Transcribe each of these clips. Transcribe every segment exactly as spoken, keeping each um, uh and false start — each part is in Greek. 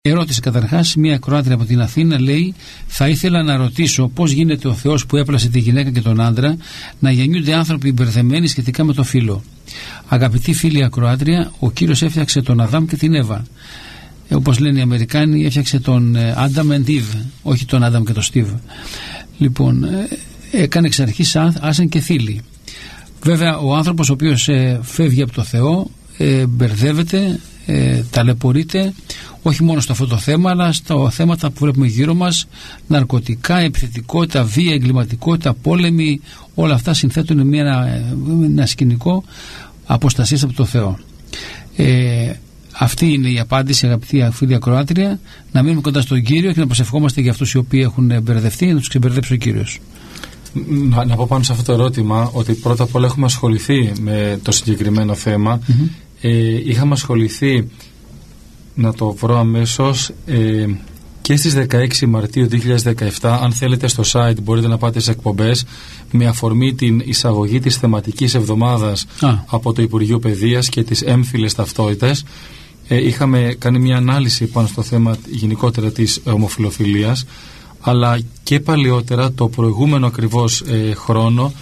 Ερώτηση καταρχάς, μια ακροάτρια από την Αθήνα λέει: θα ήθελα να ρωτήσω πώς γίνεται ο Θεός που έπλασε τη γυναίκα και τον άντρα να γεννιούνται άνθρωποι μπερδεμένοι σχετικά με το φύλο. Αγαπητή φίλη ακροάτρια, ο Κύριος έφτιαξε τον Αδάμ και την Εύα. Ε, όπως λένε οι Αμερικάνοι, έφτιαξε τον Άνταμ and Eve, όχι τον Άνταμ και τον Στίβ. Λοιπόν, ε, έκανε εξ αρχής άσεν και θήλη. Βέβαια, ο άνθρωπος ο οποίος ε, φεύγει από το Θεό ε, μπερδεύεται, ε, ταλαιπωρείται, όχι μόνο στο αυτό το θέμα, αλλά στα θέματα που βλέπουμε γύρω μας, ναρκωτικά, επιθετικότητα, βία, εγκληματικότητα, πόλεμοι, όλα αυτά συνθέτουν μια, ένα, ένα σκηνικό αποστασίας από το Θεό. Ε, αυτή είναι η απάντηση, αγαπητή φίλη ακροάτρια, να μείνουμε κοντά στον Κύριο και να προσευχόμαστε για αυτούς οι οποίοι έχουν μπερδευτεί, να τους ξεμπερδέψει ο Κύριος. Να, να πω πάνω σε αυτό το ερώτημα ότι πρώτα απ' όλα έχουμε ασχοληθεί με το συγκεκριμένο θέμα. Mm-hmm. ε, είχαμε ασχοληθεί, να το βρω αμέσως, ε, και στις δεκαέξι Μαρτίου δύο χιλιάδες δεκαεπτά. Αν θέλετε, στο site μπορείτε να πάτε σε εκπομπές με αφορμή την εισαγωγή της θεματικής εβδομάδας ah. από το Υπουργείο Παιδείας και τις έμφυλες ταυτότητες. ε, είχαμε κάνει μια ανάλυση πάνω στο θέμα γενικότερα της ομοφυλοφιλίας, αλλά και παλιότερα, το προηγούμενο ακριβώς ε, χρόνο,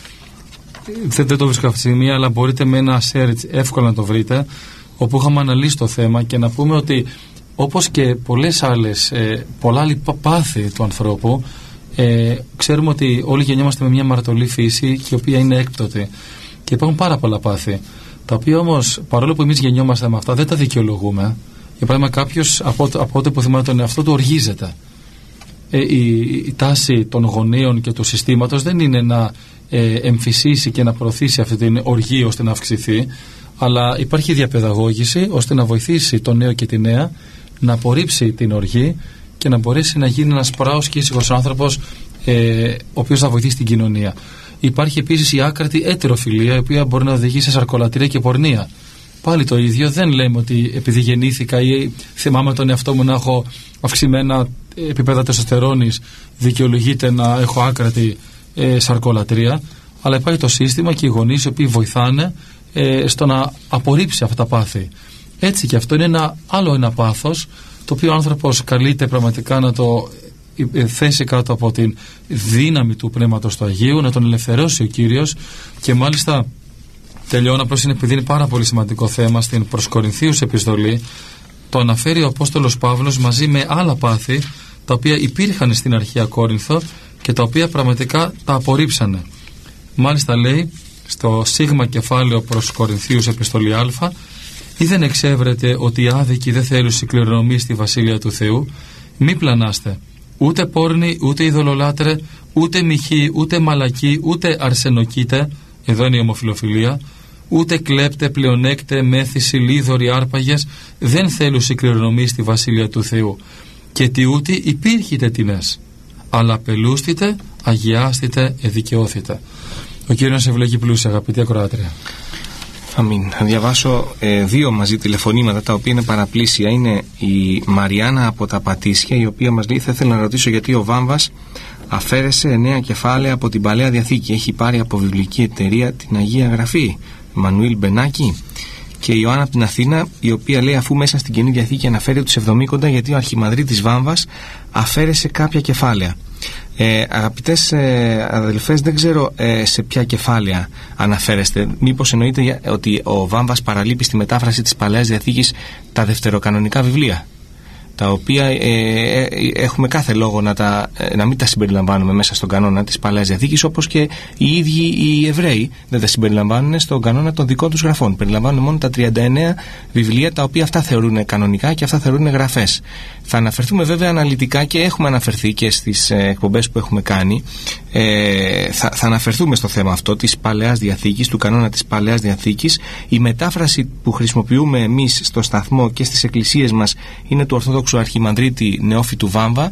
δεν, δεν το βρίσκω αυτή τη στιγμή, αλλά μπορείτε με ένα search εύκολα να το βρείτε, όπου είχαμε αναλύσει το θέμα. Και να πούμε ότι όπως και πολλές άλλες, ε, πολλά άλλη πάθη του ανθρώπου, ε, ξέρουμε ότι όλοι γεννιόμαστε με μια μαρτωλή φύση, και η οποία είναι έκπτωτη, και υπάρχουν πάρα πολλά πάθη, τα οποία όμως, παρόλο που εμείς γεννιόμαστε με αυτά, δεν τα δικαιολογούμε. Για παράδειγμα, κάποιος από, από ό,τι που θυμάται τον εαυτό του οργίζεται. Ε, η, η τάση των γονέων και του συστήματος δεν είναι να ε, εμφυσίσει και να προωθήσει αυτή την οργή ώστε να αυξηθεί, αλλά υπάρχει διαπαιδαγώγηση ώστε να βοηθήσει τον νέο και τη νέα να απορρίψει την οργή και να μπορέσει να γίνει ένας πράος και ήσυχος άνθρωπος, ε, ο οποίος θα βοηθήσει την κοινωνία. Υπάρχει επίσης η άκρατη έτεροφιλία, η οποία μπορεί να οδηγήσει σε σαρκολατρία και πορνεία. Πάλι το ίδιο, δεν λέμε ότι επειδή γεννήθηκα ή θυμάμαι τον εαυτό μου να έχω αυξημένα επίπεδα τεστοστερόνης δικαιολογείται να έχω άκρατη ε, σαρκολατρία, αλλά υπάρχει το σύστημα και οι γονείς οι οποίοι βοηθάνε ε, στο να απορρίψει αυτά τα πάθη. Έτσι και αυτό είναι ένα άλλο ένα πάθος, το οποίο ο άνθρωπος καλείται πραγματικά να το ε, θέσει κάτω από την δύναμη του Πνεύματος του Αγίου, να τον ελευθερώσει ο Κύριος. Και μάλιστα τελειώνω, απλώς είναι επειδή είναι πάρα πολύ σημαντικό θέμα, στην προς Κορινθίους επιστολή το αναφέρει ο Απόστολος Παύλος μαζί με άλλα πάθη τα οποία υπήρχαν στην αρχαία Κόρινθο και τα οποία πραγματικά τα απορρίψανε. Μάλιστα λέει στο σίγμα κεφάλαιο προς Κορινθίους επιστολή Α: ή δεν εξέβρετε ότι οι άδικοι δεν θέλουν συγκληρονομεί στη Βασίλεια του Θεού? Μη πλανάστε, ούτε πόρνοι, ούτε ειδωλολάτρε, ούτε μοιχοί, ούτε μαλακοί, ούτε αρσενοκίτε, εδώ είναι η ομοφυλοφιλία, ούτε κλέπτε, πλεονέκτε, μέθηση, λίδωροι, άρπαγες, δεν θέλουν συγκληρονομεί στη Βασίλεια του Θεού. Και τι ούτι υπήρχετε τινές, αλλά απελούστητε, αγιάστητε, εδικαιώθητε. Ο Κύριος ευλογεί πλούσια, αγαπητή ακροάτρια. Αμήν. Θα διαβάσω ε, δύο μαζί τηλεφωνήματα, τα οποία είναι παραπλήσια. Είναι η Μαριάννα από τα Πατήσια, η οποία μας λέει: θα ήθελα να ρωτήσω γιατί ο Βάμβας αφαίρεσε εννέα κεφάλαια από την Παλαιά Διαθήκη. Έχει πάρει από βιβλική εταιρεία την Αγία Γραφή. Μανουήλ Μπενάκη. Και η Ιωάννα από την Αθήνα, η οποία λέει: αφού μέσα στην Καινή Διαθήκη αναφέρει τους εβδομήκοντα, γιατί ο Αρχιμανδρίτης Βάμβας αφαίρεσε κάποια κεφάλαια. Ε, αγαπητές ε, αδελφές, δεν ξέρω ε, σε ποια κεφάλαια αναφέρεστε. Μήπως εννοείτε ότι ο Βάμβας παραλείπει στη μετάφραση της Παλαιάς Διαθήκης τα δευτεροκανονικά βιβλία, τα οποία ε, ε, έχουμε κάθε λόγο να, τα, ε, να μην τα συμπεριλαμβάνουμε μέσα στον κανόνα της Παλαιάς Διαθήκης, όπως και οι ίδιοι οι Εβραίοι δεν τα συμπεριλαμβάνουν στον κανόνα των δικών τους γραφών. Περιλαμβάνουν μόνο τα τριάντα εννέα βιβλία, τα οποία αυτά θεωρούν κανονικά και αυτά θεωρούν γραφές. Θα αναφερθούμε βέβαια αναλυτικά, και έχουμε αναφερθεί και στις ε, εκπομπές που έχουμε κάνει. Ε, θα, θα αναφερθούμε στο θέμα αυτό της Παλαιάς Διαθήκης, του κανόνα της Παλαιάς Διαθήκης. Η μετάφραση που χρησιμοποιούμε εμείς στο σταθμό και στις εκκλησίες μας είναι του Ορθόδοξου Αρχιμανδρίτη Νεόφυτου Βάμβα.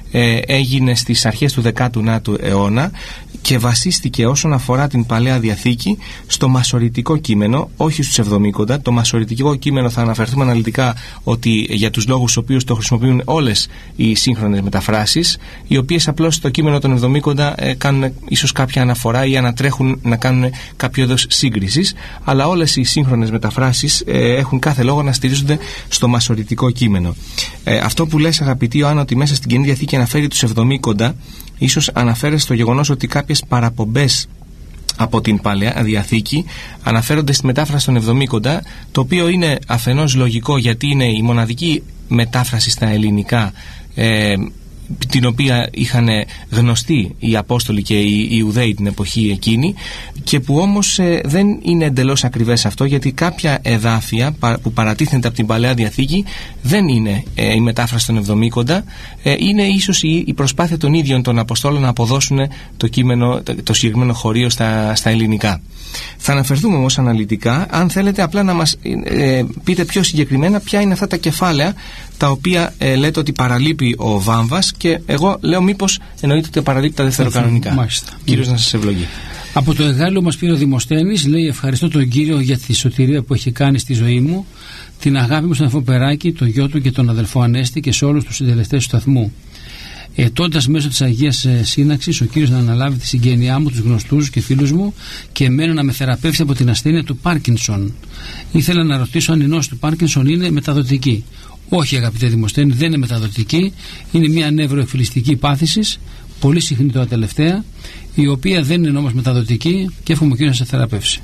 ε, έγινε στις αρχές του δέκατου ένατου αιώνα και βασίστηκε όσον αφορά την Παλαιά Διαθήκη στο μασωρητικό κείμενο, όχι στους Εβδομήκοντα. Το μασωρητικό κείμενο θα αναφερθούμε αναλυτικά ότι για τους λόγους στους οποίους το χρησιμοποιούν όλες οι σύγχρονες μεταφράσεις, οι οποίες απλώς στο κείμενο των Εβδομήκοντα ε, κάνουν ίσως κάποια αναφορά ή ανατρέχουν να κάνουν κάποιο είδος σύγκρισης, αλλά όλες οι σύγχρονες μεταφράσεις ε, έχουν κάθε λόγο να στηρίζονται στο μασωρητικό κείμενο. Ε, αυτό που λες, αγαπητή Ιωάννα, ότι μέσα στην Καινή Διαθήκη αναφέρει τους Εβδομήκοντα, ίσως αναφέρεται στο γεγονός ότι κάποιες παραπομπές από την Παλαιά Διαθήκη αναφέρονται στη μετάφραση των Εβδομήκοντα, το οποίο είναι αφενός λογικό, γιατί είναι η μοναδική μετάφραση στα ελληνικά ε, την οποία είχαν γνωστεί οι Απόστολοι και οι Ιουδαίοι την εποχή εκείνη, και που όμως ε, δεν είναι εντελώς ακριβές αυτό, γιατί κάποια εδάφια που παρατίθενται από την Παλαιά Διαθήκη δεν είναι ε, η μετάφραση των Εβδομήκοντα, ε, είναι ίσως η, η προσπάθεια των ίδιων των Αποστόλων να αποδώσουν το κείμενο, το, το συγκεκριμένο χωρίο στα, στα ελληνικά. Θα αναφερθούμε όμως αναλυτικά. Αν θέλετε απλά να μας ε, πείτε πιο συγκεκριμένα ποια είναι αυτά τα κεφάλαια τα οποία ε, λέτε ότι παραλείπει ο Βάμβας, και εγώ λέω μήπως εννοείται ότι παραλείπει τα δευτεροκανονικά. Κύριος, να σας ευλογεί. Από το Εγάλεο μας πήρε ο Δημοσθένης, λέει: ευχαριστώ τον Κύριο για τη σωτηρία που έχει κάνει στη ζωή μου, την αγάπη μου στον αδελφό Περάκη, τον γιο του και τον αδελφό Ανέστη και σε όλους τους συντελεστές του σταθμού. Ετώντας μέσω της Αγίας ε, Σύναξης ο Κύριος να αναλάβει τη συγγένειά μου, τους γνωστούς και φίλους μου, και εμένα να με θεραπεύσει από την ασθένεια του Πάρκινσον. Ήθελα να ρωτήσω αν η νόση του Πάρκινσον είναι μεταδοτική. Όχι, αγαπητέ Δημοσθένη, δεν είναι μεταδοτική. Είναι μια νευροεφυλιστική πάθηση, πολύ συχνή τώρα τελευταία, η οποία δεν είναι όμως μεταδοτική, και εύχομαι ο Κύριος να σε θεραπεύσει.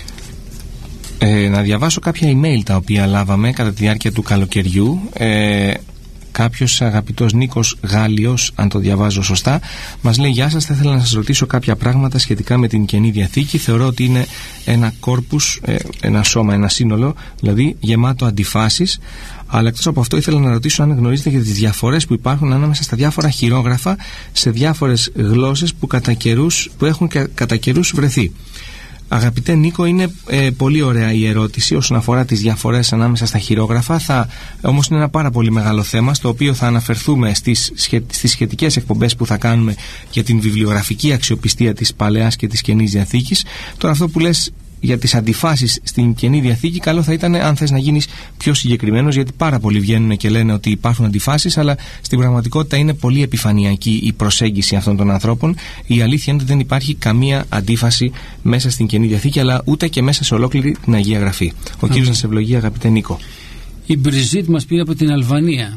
Ε, να διαβάσω κάποια email τα οποία λάβαμε κατά τη διάρκεια του καλοκαιριού. Ε, Κάποιος αγαπητός Νίκος Γάλλιος, αν το διαβάζω σωστά, μας λέει: γεια σας, θα ήθελα να σας ρωτήσω κάποια πράγματα σχετικά με την Καινή Διαθήκη. Θεωρώ ότι είναι ένα κόρπους, ένα σώμα, ένα σύνολο, δηλαδή γεμάτο αντιφάσεις. Αλλά εκτός από αυτό, ήθελα να ρωτήσω αν γνωρίζετε για τις διαφορές που υπάρχουν ανάμεσα στα διάφορα χειρόγραφα σε διάφορες γλώσσες που, κατά καιρούς, που έχουν κατά καιρούς βρεθεί. Αγαπητέ Νίκο, είναι ε, πολύ ωραία η ερώτηση όσον αφορά τις διαφορές ανάμεσα στα χειρόγραφα. Θα, όμως είναι ένα πάρα πολύ μεγάλο θέμα, στο οποίο θα αναφερθούμε στις, σχε, στις σχετικές εκπομπές που θα κάνουμε για την βιβλιογραφική αξιοπιστία της Παλαιάς και της Καινής Διαθήκης. Τώρα, αυτό που λες για τις αντιφάσεις στην Καινή Διαθήκη, καλό θα ήταν αν θες να γίνεις πιο συγκεκριμένος, γιατί πάρα πολλοί βγαίνουν και λένε ότι υπάρχουν αντιφάσεις, αλλά στην πραγματικότητα είναι πολύ επιφανειακή η προσέγγιση αυτών των ανθρώπων. Η αλήθεια είναι ότι δεν υπάρχει καμία αντίφαση μέσα στην Καινή Διαθήκη, αλλά ούτε και μέσα σε ολόκληρη την Αγία Γραφή. Ο κύριος να σε ευλογεί, αγαπητέ Νίκο. Η Μπριζίτ μας πήρε από την Αλβανία.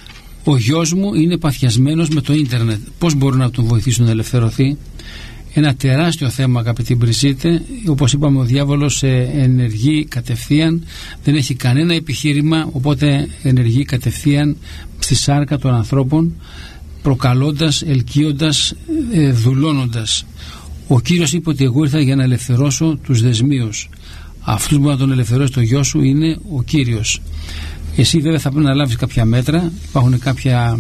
Ο γιος μου είναι παθιασμένος με το ίντερνετ. Πώς μπορώ να τον βοηθήσω να ελευθερωθεί? Ένα τεράστιο θέμα, αγαπητή Μπριζίτε. Όπως είπαμε, ο διάβολος ενεργεί κατευθείαν, δεν έχει κανένα επιχείρημα, οπότε ενεργεί κατευθείαν στη σάρκα των ανθρώπων, προκαλώντας, ελκύοντας, ε, δουλώνοντας. Ο Κύριος είπε ότι εγώ ήρθα για να ελευθερώσω τους δεσμίους. Αυτούς που μπορεί να τον ελευθερώσει το γιο σου είναι ο Κύριος. Εσύ βέβαια θα πρέπει να λάβεις κάποια μέτρα. Υπάρχουν κάποια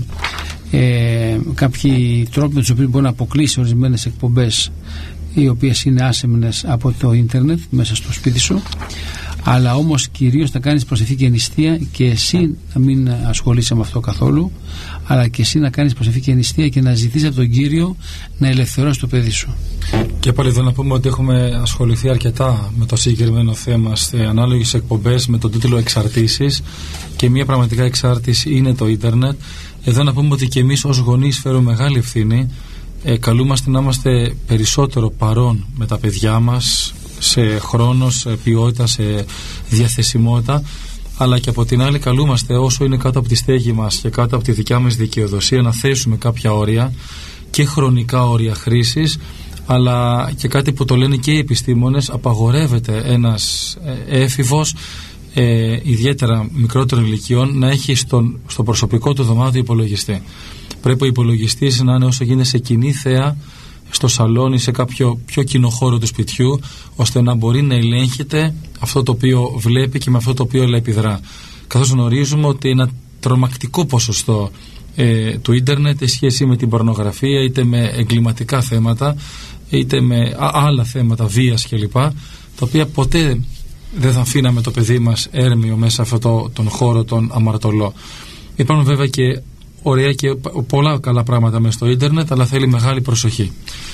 Ε, κάποιοι τρόποι με τους οποίους μπορεί να αποκλείσει ορισμένες εκπομπές οι οποίες είναι άσεμνες από το ίντερνετ μέσα στο σπίτι σου, αλλά όμως κυρίως θα κάνεις προσευχή και νηστεία, και εσύ να μην ασχολείσαι με αυτό καθόλου, αλλά και εσύ να κάνεις προσευχή και νηστεία και να ζητήσεις από τον Κύριο να ελευθερώσει το παιδί σου. Και πάλι εδώ να πούμε ότι έχουμε ασχοληθεί αρκετά με το συγκεκριμένο θέμα σε ανάλογες εκπομπές με τον τίτλο Εξαρτήσεις, και μια πραγματικά εξάρτηση είναι το ίντερνετ. Εδώ να πούμε ότι και εμείς ως γονείς φέρουμε μεγάλη ευθύνη. Ε, καλούμαστε να είμαστε περισσότερο παρόν με τα παιδιά μας, σε χρόνο, σε ποιότητα, σε διαθεσιμότητα, αλλά και από την άλλη καλούμαστε, όσο είναι κάτω από τη στέγη μας και κάτω από τη δικιά μας δικαιοδοσία, να θέσουμε κάποια όρια, και χρονικά όρια χρήσης, αλλά και κάτι που το λένε και οι επιστήμονες: απαγορεύεται ένας έφηβος, Ε, ιδιαίτερα μικρότερων ηλικιών, να έχει στον, στο προσωπικό του δωμάτιο υπολογιστή. Πρέπει ο υπολογιστής να είναι όσο γίνεται σε κοινή θέα, στο σαλόνι, σε κάποιο πιο κοινό χώρο του σπιτιού, ώστε να μπορεί να ελέγχεται αυτό το οποίο βλέπει και με αυτό το οποίο επιδρά. Καθώς γνωρίζουμε ότι ένα τρομακτικό ποσοστό ε, του ίντερνετ έχει σχέση με την πορνογραφία, είτε με εγκληματικά θέματα, είτε με α, άλλα θέματα βίας κλπ, τα οποία ποτέ δεν θα αφήναμε το παιδί μας έρμειο μέσα σε αυτόν τον χώρο τον αμαρτωλό. Υπάρχουν βέβαια και ωραία και πολλά καλά πράγματα μέσα στο ίντερνετ, αλλά θέλει μεγάλη προσοχή.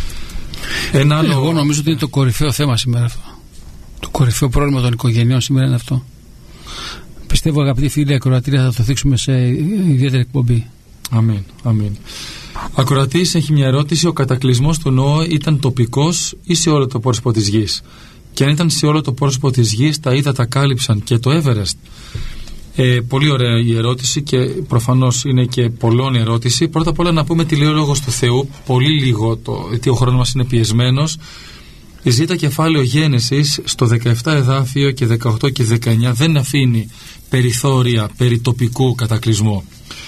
Ένα άλλο... Εγώ νομίζω ότι είναι το κορυφαίο θέμα σήμερα αυτό. Το κορυφαίο πρόβλημα των οικογενειών σήμερα είναι αυτό. Πιστεύω, αγαπητοί φίλοι ακροατήρια, θα το θίξουμε σε ιδιαίτερη εκπομπή. Αμήν, αμήν. Ακροατής έχει μια ερώτηση. Ο κατακλυσμός του Νόε ήταν τοπικός ή σε όλο το πρόσωπο της γης? Και αν ήταν σε όλο το πρόσωπο της γης, τα ύδατα κάλυψαν και το Εύερεστ? Ε, πολύ ωραία η ερώτηση και προφανώς είναι και πολλών ερώτηση. Πρώτα απ' όλα να πούμε τη λέει ο Λόγος του Θεού, πολύ λίγο, το, γιατί ο χρόνος μας είναι πιεσμένος. Ζήτα κεφάλαιο Γένεσης στο δεκαεπτά εδάφιο και δεκαοκτώ και δεκαεννιά δεν αφήνει περιθώρια περί τοπικού κατακλυσμού.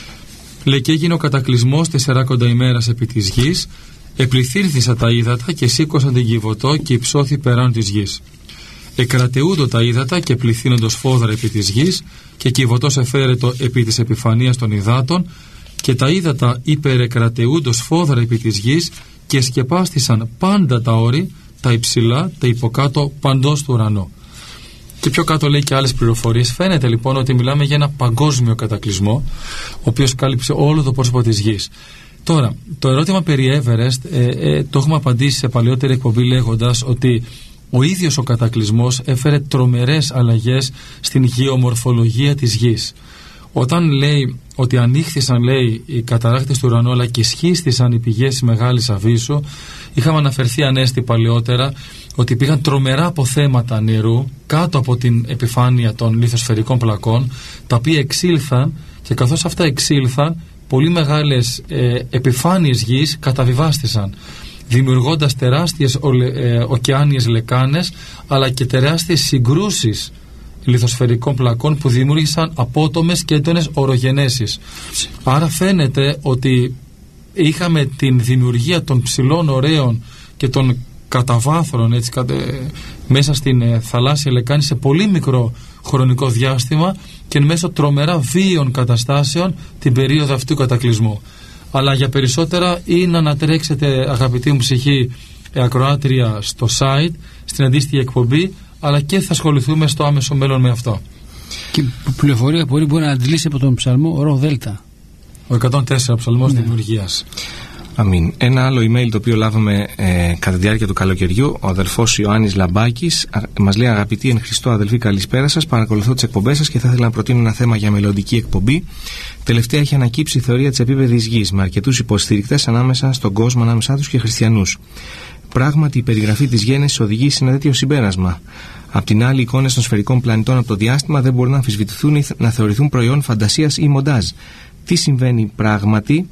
Λέει και έγινε ο κατακλυσμός τεσσεράκοντα ημέρας επί της γης, επληθύρθησα τα ύδατα και σήκωσαν την Κιβωτό και υψώθη περάνω της γης. Εκρατεούντο τα ύδατα και πληθύνοντος φόδρα επί της γης και Κιβωτός εφαίρετο επί της επιφανείας των υδάτων και τα ύδατα υπερεκρατεούντος φόδρα επί της γης και σκεπάστησαν πάντα τα όρη, τα υψηλά, τα υποκάτω παντός του ουρανού. Και πιο κάτω λέει και άλλες πληροφορίες. Φαίνεται λοιπόν ότι μιλάμε για ένα παγκόσμιο κατακλυσμό, ο οποίος κάλυψε όλο το πρόσωπο της γης. Τώρα, το ερώτημα περί Εύερεστ ε, ε, το έχουμε απαντήσει σε παλαιότερη εκπομπή λέγοντας ότι ο ίδιος ο κατακλυσμός έφερε τρομερές αλλαγές στην γεωμορφολογία της γης. Όταν λέει ότι ανοίχθησαν, λέει, οι καταρράκτες του ουρανού αλλά και σχίστησαν οι πηγές της Μεγάλης Αβύσσου, είχαμε αναφερθεί ανέστη παλαιότερα ότι πήγαν τρομερά αποθέματα νερού κάτω από την επιφάνεια των λιθοσφαιρικών πλακών, τα οποία εξήλθαν, και καθώς αυτά εξήλθαν, πολύ μεγάλες ε, επιφάνειες γης καταβιβάστησαν, δημιουργώντας τεράστιες ε, ωκεάνιες λεκάνες αλλά και τεράστιες συγκρούσεις λιθοσφαιρικών πλακών που δημιούργησαν απότομες και έντονες ορογενέσεις. Άρα φαίνεται ότι είχαμε την δημιουργία των ψηλών ωραίων και των καταβάθρων, έτσι, κατε, μέσα στην ε, θαλάσσια λεκάνη σε πολύ μικρό χρονικό διάστημα και μέσω τρομερά βίαιων καταστάσεων την περίοδο αυτού του κατακλυσμού. Αλλά για περισσότερα ή να ανατρέξετε, αγαπητή μου ψυχή ε, ακροάτρια, στο site, στην αντίστοιχη εκπομπή, αλλά και θα ασχοληθούμε στο άμεσο μέλλον με αυτό. Και πληροφορία πολύ μπορεί να αντλήσει από τον ψαλμό Ρο Δέλτα. Ο εκατόν τέσσερα ψαλμός, ναι, δημιουργίας. Αμήν. Ένα άλλο email το οποίο λάβαμε ε, κατά τη διάρκεια του καλοκαιριού, ο αδελφός Ιωάννης Λαμπάκης μας λέει: αγαπητοί εν Χριστώ αδελφοί, καλησπέρα σας. Παρακολουθώ τις εκπομπές σας και θα ήθελα να προτείνω ένα θέμα για μελλοντική εκπομπή. Τελευταία έχει ανακύψει η θεωρία της επίπεδης γης με αρκετούς υποστηρικτές ανάμεσα στον κόσμο, ανάμεσά τους και χριστιανούς. Πράγματι, η περιγραφή της γέννησης οδηγεί σε ένα τέτοιο συμπέρασμα. Απ' την άλλη, οι εικόνες των σφαιρικών πλανητών από το διάστημα δεν μπορούν να αμφισβητηθούν ή να θεωρηθούν προϊόν φαντασίας ή μοντάζ. Τι συμβαίνει πράγματι?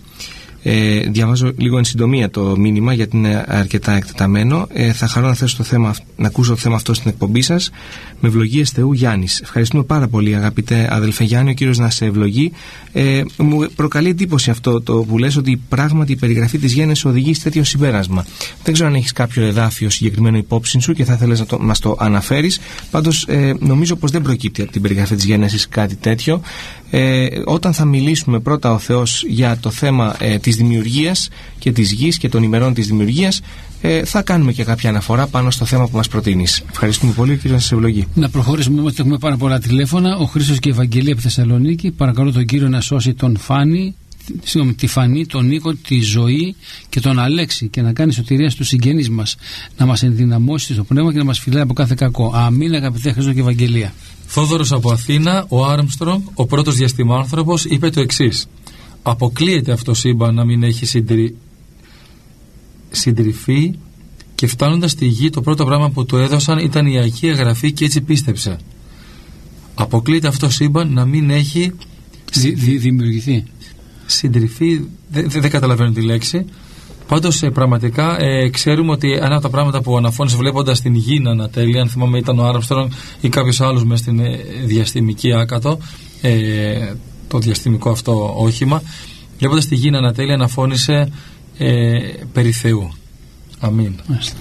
Ε, διαβάζω λίγο εν συντομία το μήνυμα γιατί είναι αρκετά εκτεταμένο. Ε, θα χαρώ να θέσω το θέμα, να ακούσω το θέμα αυτό στην εκπομπή σας. Με ευλογίες Θεού, Γιάννης. Ευχαριστούμε πάρα πολύ, αγαπητέ αδελφέ Γιάννη. Ο κύριος να σε ευλογεί. Ε, μου προκαλεί εντύπωση αυτό το που λες, ότι πράγματι η περιγραφή της γέννησης οδηγεί σε τέτοιο συμπέρασμα. Δεν ξέρω αν έχεις κάποιο εδάφιο συγκεκριμένο υπόψη σου και θα ήθελες να το, μας το αναφέρεις. Πάντως ε, νομίζω πως δεν προκύπτει από την περιγραφή της γέννησης κάτι τέτοιο. Ε, όταν θα μιλήσουμε πρώτα ο Θεός για το θέμα ε, της δημιουργίας και της γης και των ημερών της δημιουργίας, ε, θα κάνουμε και κάποια αναφορά πάνω στο θέμα που μας προτείνεις. Ευχαριστούμε πολύ, κύριε, να σας ευλογεί. Να προχωρήσουμε, όμως έχουμε πάρα πολλά τηλέφωνα. Ο Χρήστος και η Ευαγγελία από Θεσσαλονίκη. Παρακαλώ τον κύριο να σώσει τον Φάνη, συγγνώμη, τη Φανή, τον Νίκο, τη Ζωή και τον Αλέξη και να κάνει σωτηρία στους συγγενείς μας, να μας ενδυναμώσει στο πνεύμα και να μας φυλάει από κάθε κακό. Αμήν, αγαπητέ Χρήστο και Ευαγγελία. Θόδωρος από Αθήνα, ο Άρμστρονγκ, ο πρώτος διαστημάνθρωπος, είπε το εξής: αποκλείεται αυτό σύμπαν να μην έχει συντρι... συντριφεί, και φτάνοντας στη γη το πρώτο πράγμα που του έδωσαν ήταν η Αγία Γραφή και έτσι πίστεψε. Αποκλείεται αυτό σύμπαν να μην έχει Δη, δη, δημιουργηθεί. Συντριφεί, δεν δε, δε καταλαβαίνω τη λέξη. Πάντως ε, πραγματικά ε, ξέρουμε ότι ένα από τα πράγματα που αναφώνησε βλέποντας την γη να ανατέλει, αν θυμάμαι ήταν ο Άρμστρονγκ ή κάποιος άλλος μέσα στην ε, διαστημική άκατο, ε, το διαστημικό αυτό όχημα, βλέποντας τη γη να ανατέλει, αναφώνησε ε, περί Θεού. Αμήν.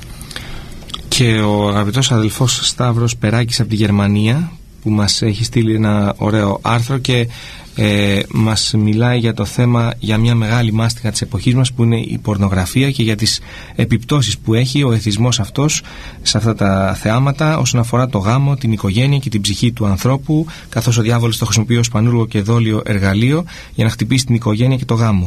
Και ο αγαπητός αδελφός Σταύρος Περάκης από τη Γερμανία, που μας έχει στείλει ένα ωραίο άρθρο και ε, μας μιλάει για το θέμα, για μια μεγάλη μάστιγα της εποχής μας που είναι η πορνογραφία και για τις επιπτώσεις που έχει ο εθισμός αυτός σε αυτά τα θεάματα όσον αφορά το γάμο, την οικογένεια και την ψυχή του ανθρώπου, καθώς ο διάβολος το χρησιμοποιεί ως πανούργο και δόλιο εργαλείο για να χτυπήσει την οικογένεια και το γάμο.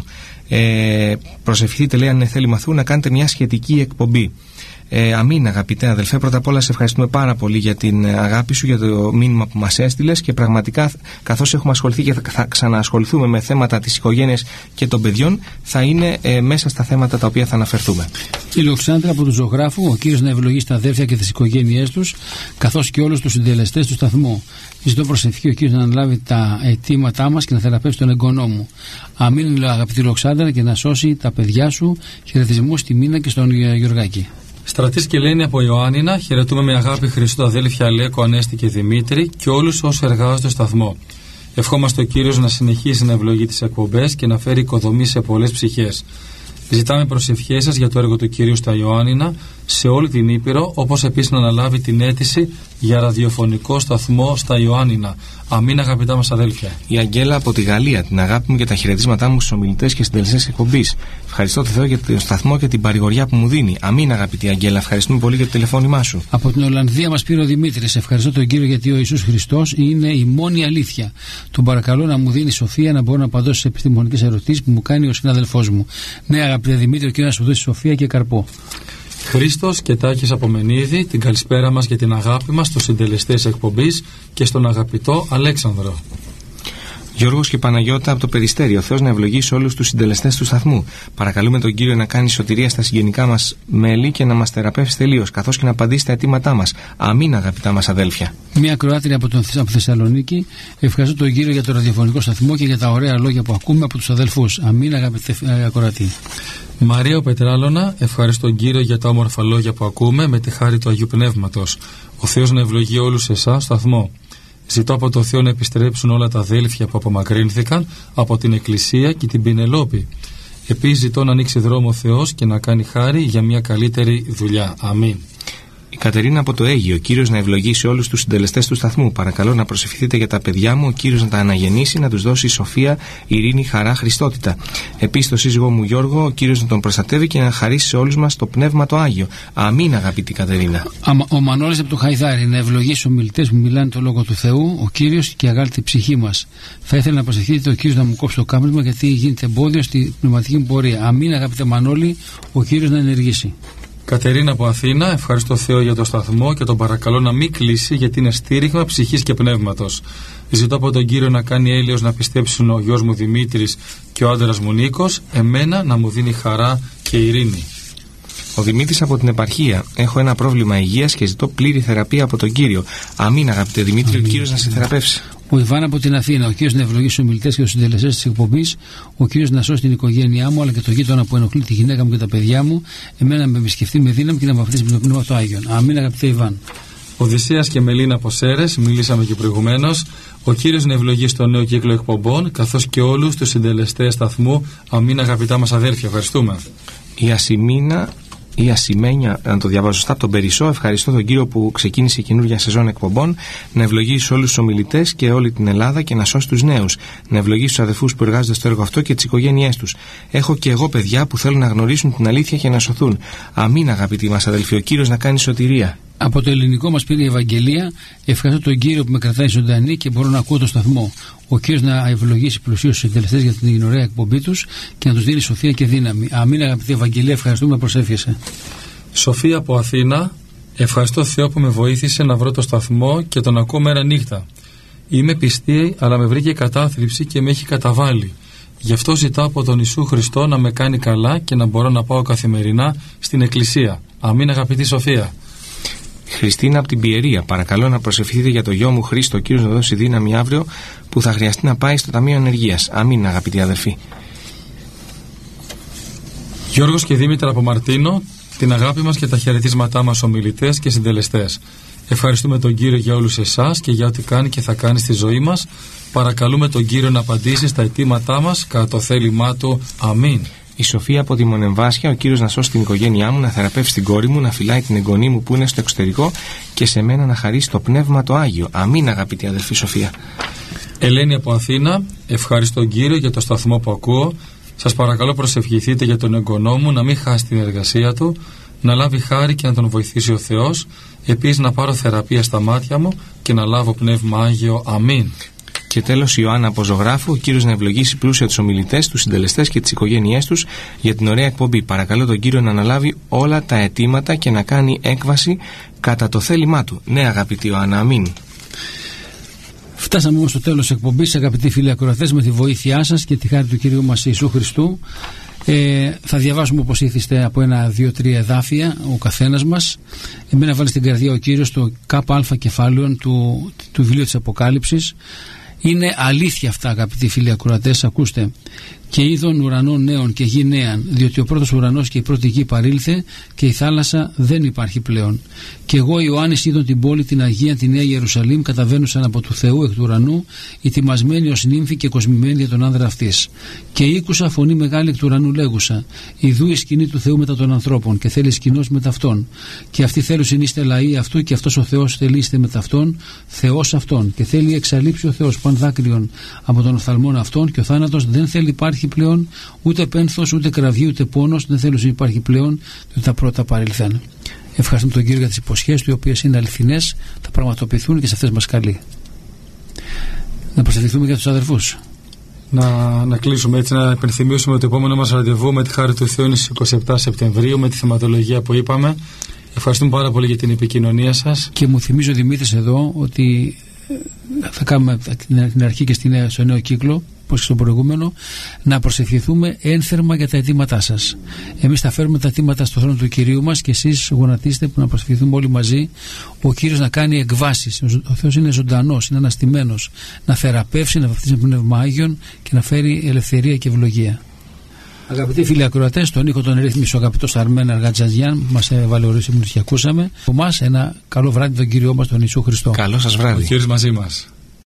Ε, προσευχηθείτε, λέει, αν είναι θέλει μαθού, να κάνετε μια σχετική εκπομπή. Ε, αμήν, αγαπητέ αδελφέ, πρώτα απ' όλα σε ευχαριστούμε πάρα πολύ για την αγάπη σου, για το μήνυμα που μας έστειλες, και πραγματικά καθώς έχουμε ασχοληθεί και θα ξαναασχοληθούμε με θέματα της οικογένειας και των παιδιών, θα είναι ε, μέσα στα θέματα τα οποία θα αναφερθούμε. Η Λοξάνδρα από του Ζωγράφου, ο κύριος να ευλογήσει τα αδέρφια και τις οικογένειές τους, καθώς και όλους τους συντελεστές του σταθμού. Ζητώ προσευχή ο κύριος να αναλάβει τα αιτήματά μας και να θεραπεύσει τον εγγονό μου. Αμήν, αγαπητή Λοξάνδρα, και να σώσει τα παιδιά σου. Χαιρετισμούς στη Μίνα και στον Γιωργάκη. Στρατής και Ελένη από Ιωάννινα, χαιρετούμε με αγάπη Χριστού τα αδέλφια Αλέκο, Ανέστη και Δημήτρη και όλους όσους εργάζονται στο σταθμό. Ευχόμαστε ο Κύριος να συνεχίσει να ευλογεί τις εκπομπές και να φέρει οικοδομή σε πολλές ψυχές. Ζητάμε προσευχές σας για το έργο του Κυρίου στα Ιωάννινα, σε όλη την Ήπειρο, όπως επίσης να αναλάβει την αίτηση για ραδιοφωνικό σταθμό στα Ιωάννινα. Αμήν, αγαπητά μας αδέλφια. Η Αγγέλα από τη Γαλλία, την αγάπη μου και τα χαιρετίσματά μου στους ομιλητές και συντελεστές εκπομπής. Ευχαριστώ τον Θεό για τον σταθμό και την παρηγοριά που μου δίνει. Αμήν, αγαπητή Αγγέλα, ευχαριστούμε πολύ για το τηλεφώνημά σου. Από την Ολλανδία μας πήρε ο Δημήτρης. Ευχαριστώ τον Κύριο γιατί ο Ιησούς Χριστός είναι η μόνη αλήθεια. Τον παρακαλώ να μου δίνει σοφία να μπορώ να απαντώ στις επιστημονικές ερωτήσεις που μου κάνει ο συνάδελφός μου. Ναι, αγαπητέ Δημήτρη, ο Κύριος να σου δώσει σοφία και καρπό. Χρήστος και Τάκης από Μενίδη, την καλησπέρα μας και την αγάπη μας στους συντελεστές εκπομπής και στον αγαπητό Αλέξανδρο. Γιώργος και Παναγιώτα από το Περιστέρι, ο Θεός να ευλογήσει όλους τους συντελεστές του σταθμού. Παρακαλούμε τον Κύριο να κάνει σωτηρία στα συγγενικά μας μέλη και να μας θεραπεύσει τελείως, καθώς και να απαντήσει τα αιτήματά μας. Αμήν, αγαπητά μας αδέλφια. Μια Κροάτρια από, τον, από Θεσσαλονίκη, ευχαριστώ τον Κύριο για το ραδιοφωνικό σταθμό και για τα ωραία λόγια που ακούμε από τους αδελφούς. Αμήν, αγαπητέ Κροατή. Μαρία ο Πετράλωνα, ευχαριστώ τον Κύριο για τα όμορφα λόγια που ακούμε με τη χάρη του Αγίου Πνεύματος. Ο Θεός να ευλογεί όλους εσάς σταθμό. Ζητώ από το Θεό να επιστρέψουν όλα τα αδέλφια που απομακρύνθηκαν από την Εκκλησία και την Πινελόπη. Επίσης ζητώ να ανοίξει δρόμο ο Θεός και να κάνει χάρη για μια καλύτερη δουλειά. Αμήν. Η Κατερίνα από το Αίγυο, ο Κύριος να ευλογήσει όλους τους συντελεστές του σταθμού. Παρακαλώ να προσευχηθείτε για τα παιδιά μου, ο Κύριος να τα αναγεννήσει, να τους δώσει σοφία, ειρήνη, χαρά, Χριστότητα. Επίσης το σύζυγό μου Γιώργο, ο Κύριος να τον προστατεύει και να χαρίσει σε όλους μας το πνεύμα το Άγιο. Αμήν, αγαπητή Κατερίνα. Ο Μανώλης από το Χαϊδάρι, να ευλογήσει ομιλητές που μιλάνε το λόγο του Θεού, ο Κύριος και αγάλει τη ψυχή μας. Θα ήθελα να προσευχηθείτε ο Κύριος να μου κόψει το κάπνισμα γιατί γίνεται εμπόδιο στη πνευματική μου πορεία. Αμήν, αγαπητέ Μανώλη, ο Κύριος να ενεργήσει. Κατερίνα από Αθήνα, ευχαριστώ Θεό για το σταθμό και τον παρακαλώ να μην κλείσει γιατί είναι στήριγμα ψυχής και πνεύματος. Ζητώ από τον Κύριο να κάνει έλεος να πιστέψουν ο γιος μου Δημήτρης και ο άντρας μου Νίκος, εμένα να μου δίνει χαρά και ειρήνη. Ο Δημήτρης από την επαρχία, έχω ένα πρόβλημα υγείας και ζητώ πλήρη θεραπεία από τον Κύριο. Αμήν, αγαπητέ Δημήτρη, ο Κύριος να σε θεραπεύσει. Ο Ιβάν από την Αθήνα, ο Κύριος να ευλογήσει τους ομιλητές και τους συντελεστές της εκπομπής, ο Κύριος να σώσει την οικογένειά μου αλλά και το γείτονα που ενοχλεί τη γυναίκα μου και τα παιδιά μου, εμένα να με επισκεφτεί με δύναμη και να με βαφτίσει με το πνεύμα του Άγιον. Αμήν, αγαπητέ Ιβάν. Οδυσσέας και Μελίνα από Σέρες, μιλήσαμε και προηγουμένως. Ο Κύριος να ευλογήσει τον νέο κύκλο εκπομπών καθώς και όλους τους συντελεστές σταθμού. Αμήν, αγαπητά μας αδέρφια. Ευχαριστούμε. Η Ασημίνα. Η Ασημένια, να το διαβάζω σωστά, από τον Περισσό, ευχαριστώ τον Κύριο που ξεκίνησε η καινούργια σεζόν εκπομπών, να ευλογήσει όλους τους ομιλητές και όλη την Ελλάδα και να σώσει τους νέους, να ευλογήσει τους αδελφούς που εργάζονται στο έργο αυτό και τις οικογένειές τους. Έχω και εγώ παιδιά που θέλουν να γνωρίσουν την αλήθεια και να σωθούν. Αμήν, αγαπητοί μας αδελφοί, ο Κύριος να κάνει σωτηρία. Από το ελληνικό μας πήρε η Ευαγγελία. Ευχαριστώ τον Κύριο που με κρατάει ζωντανή και μπορώ να ακούω το σταθμό. Ο Κύριος να ευλογήσει πλουσίως τους συντελεστές για την ωραία εκπομπή τους και να τους δίνει σοφία και δύναμη. Αμήν, αγαπητή Ευαγγελία, ευχαριστούμε, προσεύχεσαι. Σοφία από Αθήνα, ευχαριστώ Θεό που με βοήθησε να βρω το σταθμό και τον ακούω μέρα νύχτα. Είμαι πιστή, αλλά με βρήκε κατάθλιψη και με έχει καταβάλει. Γι' αυτό ζητάω από τον Ιησού Χριστό να με κάνει καλά και να μπορώ να πάω καθημερινά στην Εκκλησία. Αμήν, αγαπητή Σοφία. Χριστίνα από την Πιερία, παρακαλώ να προσευχηθείτε για το γιο μου Χρήστο, ο Κύριος να δώσει δύναμη αύριο που θα χρειαστεί να πάει στο Ταμείο Ενεργείας. Αμήν, αγαπητοί αδελφοί. Γιώργος και Δήμητρα από Μαρτίνο, την αγάπη μας και τα χαιρετίσματά μας ομιλητές και συντελεστές. Ευχαριστούμε τον Κύριο για όλους εσάς και για ό,τι κάνει και θα κάνει στη ζωή μας. Παρακαλούμε τον Κύριο να απαντήσει στα αιτήματά μας κατά το θέλημά Του. Αμήν. Η Σοφία από τη Μονεμβάσια, ο Κύριος να σώσει την οικογένειά μου, να θεραπεύσει την κόρη μου, να φυλάει την εγγονή μου που είναι στο εξωτερικό και σε μένα να χαρίσει το πνεύμα το Άγιο. Αμήν, αγαπητή αδελφή Σοφία. Ελένη από Αθήνα, ευχαριστώ τον Κύριο για το σταθμό που ακούω. Σας παρακαλώ προσευχηθείτε για τον εγγονό μου να μην χάσει την εργασία του, να λάβει χάρη και να τον βοηθήσει ο Θεός. Επίσης να πάρω θεραπεία στα μάτια μου και να λάβω πνεύμα Άγιο. Αμήν. Και τέλος, Ιωάννα από Ζωγράφου, ο Κύριος να ευλογήσει πλούσια τους ομιλητές, τους συντελεστές και τις οικογένειές τους για την ωραία εκπομπή. Παρακαλώ τον Κύριο να αναλάβει όλα τα αιτήματα και να κάνει έκβαση κατά το θέλημά του. Ναι, αγαπητή Ιωάννα, αμήν. Φτάσαμε όμως στο τέλος της εκπομπής, αγαπητοί φίλοι ακροατές, με τη βοήθειά σας και τη χάρη του Κυρίου μας Ιησού Χριστού. Ε, θα διαβάσουμε όπως ήθιστε από ένα, δύο, τρία εδάφια ο καθένας μας. Εμένα βάλει στην καρδιά ο Κύριος το ΚΑ κεφάλαιο του, του βιβλίου της Αποκάλυψης. Είναι αλήθεια αυτά, αγαπητοί φίλοι ακροατές, ακούστε. Και είδων ουρανών νέων και γη νέαν, διότι ο πρώτος ουρανός και η πρώτη γη παρήλθε και η θάλασσα δεν υπάρχει πλέον. Και εγώ Ιωάννης είδον την πόλη την Αγία, τη Νέα Ιερουσαλήμ, καταβαίνουσαν από του Θεού εκ του ουρανού, ετοιμασμένη ως νύμφη και κοσμημένη για τον άνδρα αυτής. Και ήκουσα φωνή μεγάλη εκ του ουρανού λέγουσα: Ιδού η σκηνή του Θεού μετά των ανθρώπων, και θέλει σκηνός μετά αυτόν. Και αυτοί θέλουν είστε λαοί αυτού, και αυτός ο Θεός θέλει είστε μετά αυτόν, Θεός αυτόν. Και θέλει εξαλείψει ο Θεός παν δάκρυον από τον οφθαλμόν αυτόν, και ο θάνατος δεν θέλει υπάρχει πλέον, ούτε πένθος, ούτε κραυγή, ούτε πόνος, δεν θέλουν να υπάρχει πλέον, διότι τα πρώτα παρήλθαν. Ευχαριστούμε τον Κύριο για τις υποσχέσεις του, οι οποίες είναι αληθινές, θα πραγματοποιηθούν και σε αυτές μας καλεί. Να προσευχηθούμε για τους αδερφούς. Να, να κλείσουμε έτσι, να υπενθυμίσουμε το επόμενο μας ραντεβού με τη χάρη του Θεού είναι στις είκοσι επτά Σεπτεμβρίου με τη θεματολογία που είπαμε. Ευχαριστούμε πάρα πολύ για την επικοινωνία σας. Και μου θυμίζει ο Δημήτρης εδώ ότι θα κάνουμε την αρχή και στο νέο κύκλο, όπως και στο προηγούμενο, να προσευχηθούμε ένθερμα για τα αιτήματά σας. Εμείς θα φέρουμε τα αιτήματα στο θρόνο του Κυρίου μας και εσείς γονατίστε που να προσευχηθούμε όλοι μαζί. Ο Κύριος να κάνει εκβάσεις. Ο Θεός είναι ζωντανός, είναι αναστημένος, να θεραπεύσει, να βαπτίσει με πνεύμα Άγιον και να φέρει ελευθερία και ευλογία. Αγαπητοί φίλοι ακροατές, τον ήχο τον ρύθμισε ο αγαπητός Αρμένα Αργατζαζιάν που μας έβαλε ωραίους ύμνους και ακούσαμε. Από εμάς ένα καλό βράδυ τον Κύριο μας τον Ιησού Χριστό. Καλό σας βράδυ. Ο Κύριος μαζί μας.